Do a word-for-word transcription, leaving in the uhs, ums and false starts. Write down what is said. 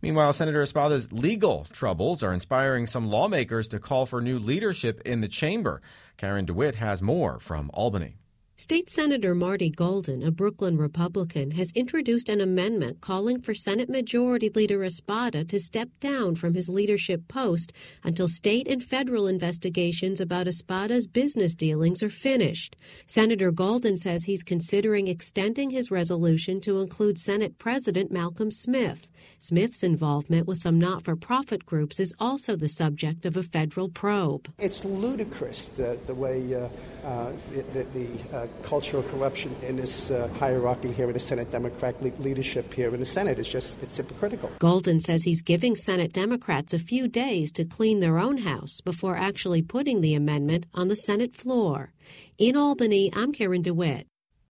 Meanwhile, Senator Espada's legal troubles are inspiring some lawmakers to call for new leadership in the chamber. Karen DeWitt has more from Albany. State Senator Marty Golden, a Brooklyn Republican, has introduced an amendment calling for Senate Majority Leader Espada to step down from his leadership post until state and federal investigations about Espada's business dealings are finished. Senator Golden says he's considering extending his resolution to include Senate President Malcolm Smith. Smith's involvement with some not-for-profit groups is also the subject of a federal probe. It's ludicrous the, the way uh, uh, the, the uh, cultural corruption in this uh, hierarchy here in the Senate Democratic leadership here in the Senate is just, it's hypocritical. Golden says he's giving Senate Democrats a few days to clean their own house before actually putting the amendment on the Senate floor. In Albany, I'm Karen DeWitt.